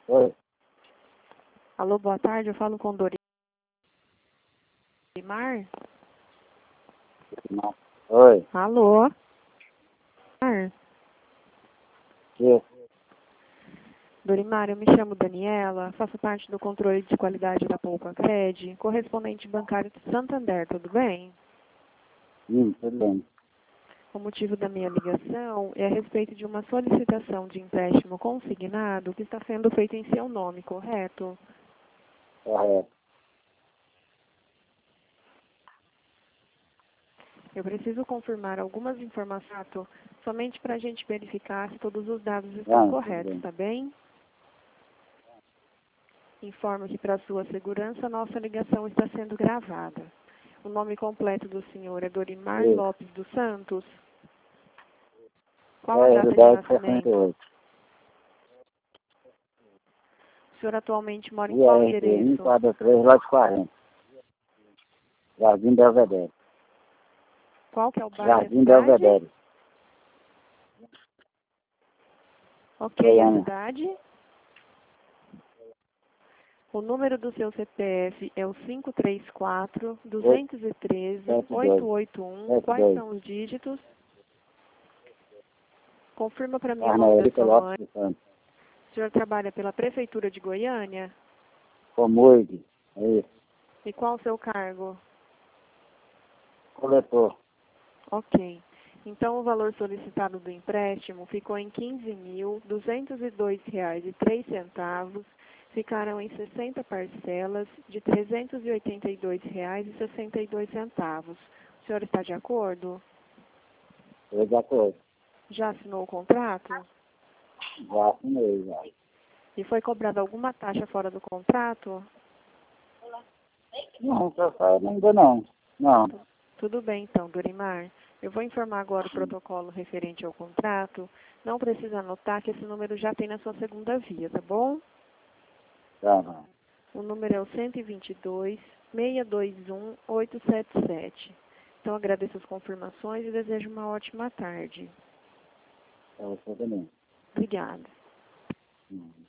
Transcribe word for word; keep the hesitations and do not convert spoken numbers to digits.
Oi. Alô, boa tarde, eu falo com Dorimar. Não. Oi. Alô? Dorimar? Que? Dorimar, eu me chamo Daniela, faço parte do controle de qualidade da Poupa Cred, correspondente bancário de Santander, tudo bem? Hum, tudo bem. O motivo da minha ligação é a respeito de uma solicitação de empréstimo consignado que está sendo feita em seu nome, correto? Correto. Eu preciso confirmar algumas informações somente para a gente verificar se todos os dados estão Ah, tudo corretos, bem. tá bem? Informo que para sua segurança nossa ligação está sendo gravada. O nome completo do senhor é Dorimar Isso. Lopes dos Santos. Qual a É, do data de dez sessenta e nascimento? oito. O senhor atualmente mora em I qual R T um, endereço? quatro três, lote quarenta. Jardim Belvedere. Qual que é o bairro e a Jardim cidade? Belvedere. Ok, a Goiânia. cidade. O número do seu C P F é o cinco três quatro, dois um três, sete oito dois. oito um. sete Quais dois. são os dígitos? Confirma para mim o nome da Carnérica sua Lopes mãe. do Santos. O senhor trabalha pela Prefeitura de Goiânia? Comurg. É isso. E qual o seu cargo? Coletor. Ok. Então, o valor solicitado do empréstimo ficou em quinze mil duzentos e dois reais e três centavos. Ficaram em sessenta parcelas de trezentos e oitenta e dois reais e sessenta e dois centavos. O senhor está de acordo? Estou de acordo. Já assinou o contrato? Já assinei, já. E foi cobrada alguma taxa fora do contrato? Não, pessoal, ainda não. Não. Tudo bem, então, Dorimar. Eu vou informar agora o protocolo referente ao contrato. Não precisa anotar que esse número já tem na sua segunda via, tá bom? Tá, não. O número é o cento e vinte e dois, seiscentos e vinte e um, oitocentos e setenta e sete. Então, agradeço as confirmações e desejo uma ótima tarde. Para você também. Obrigada. Hum.